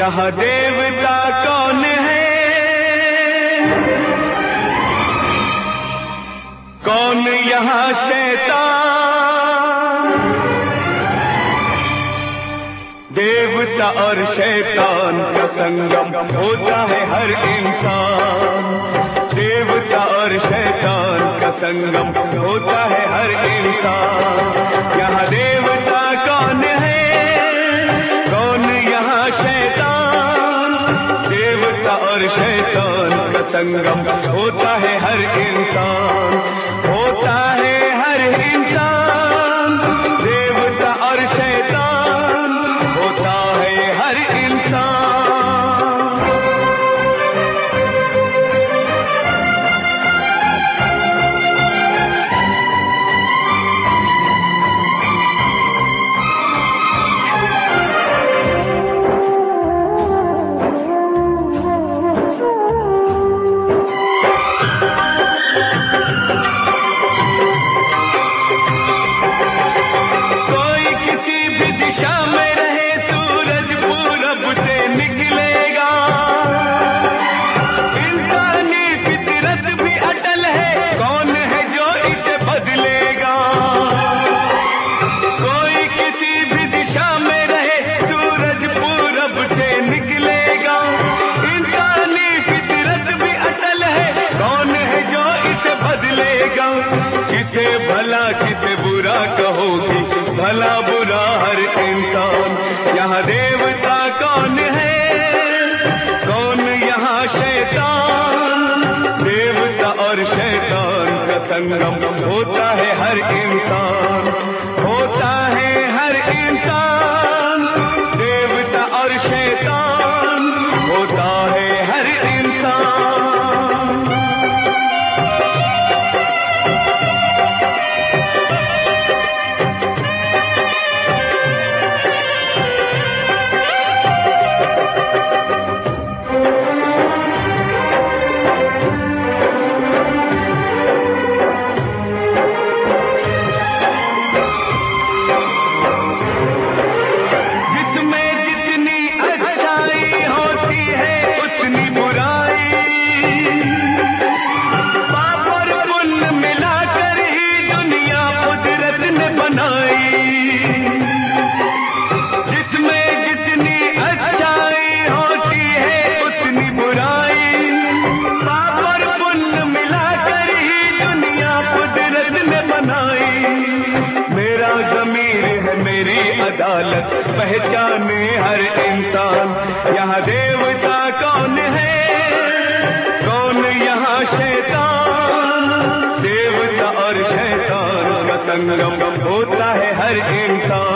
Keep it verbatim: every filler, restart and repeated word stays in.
यहाँ देवता कौन है, कौन यहाँ शैतान। देवता और शैतान का संगम होता है हर इंसान। देवता और शैतान का संगम होता है हर इंसान। यहाँ देवता कौन है, कौन यहाँ शैतान। देवता और शैतान का संगम होता है हर इंसान, होता है हर इंसान। देवता और शैतान होता है हर इंसान। किसे भला किसे बुरा कहोगी, भला बुरा हर इंसान। यहाँ देवता कौन है, कौन यहाँ शैतान। देवता और शैतान का संगम होता है हर इंसान, होता है हर इंसान। देवता और शैतान होता है हर इंसान। अदालत पहचाने हर इंसान। यहाँ देवता कौन है, कौन यहाँ शैतान। देवता और शैतान का संगम होता है हर इंसान।